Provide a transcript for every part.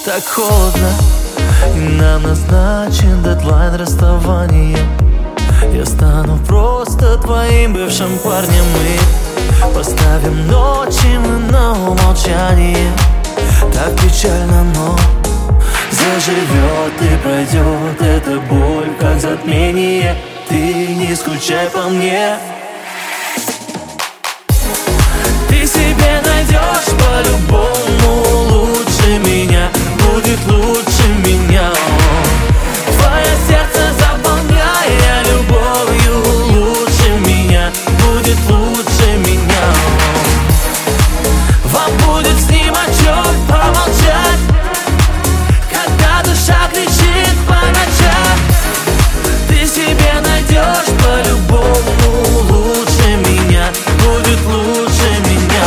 так холодно, и нам назначен дедлайн расставания. Я стану просто твоим бывшим парнем. Мы поставим ночи мы на умолчание. Так печально, но заживет и пройдет эта боль, как затмение. Ты не скучай по мне. Ты себе найдешь по-любому лучше меня, будет лучше меня. Твое сердце заполняя любовью лучше меня, будет лучше меня. Вам будет с ним о чем помолчать, когда душа кричит по ночам. Ты себе найдешь по-любому лучше меня, будет лучше меня.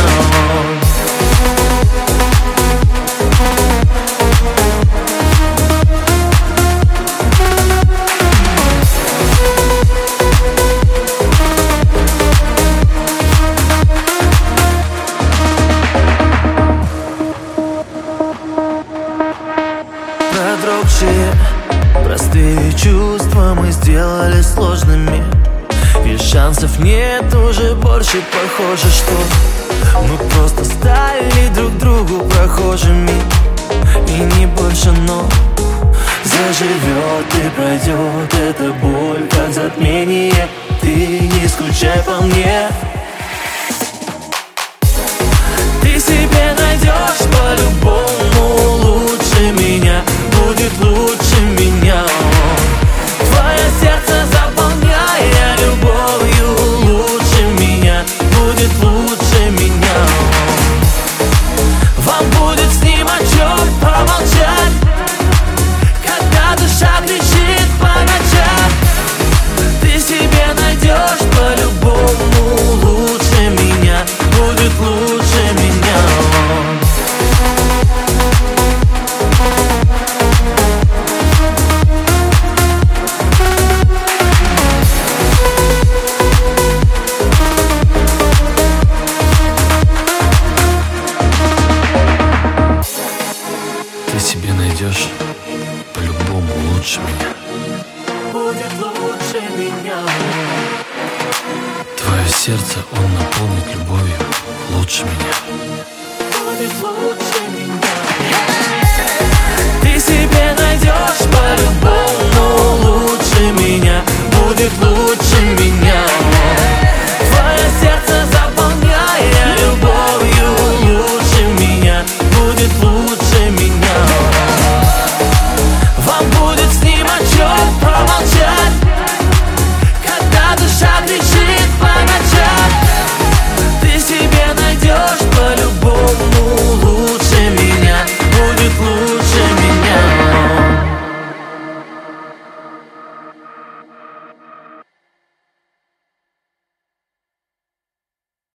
Продрогшие, простые чувства мы сделали сложными, и шансов нет уже больше. Похоже, что мы просто стали друг другу прохожими, и не больше, но заживет и пройдет эта боль, как затмение. Ты не скучай по мне. Ты себе найдешь по-любому лучше меня, будет лучше меня. Твое сердце заполняя любовью лучше меня, будет лучше меня. Вам будет с ним о чем помолчать, когда душа кричит по ночам. Ты себе найдешь по-любому лучше меня, будет лучше меня. Ты себе найдешь по-любому лучше меня, будет лучше меня. твое сердце он наполнит любовью лучше меня. Будет лучше меня. Ты себе найдешь по-любому лучше меня, будет лучше меня.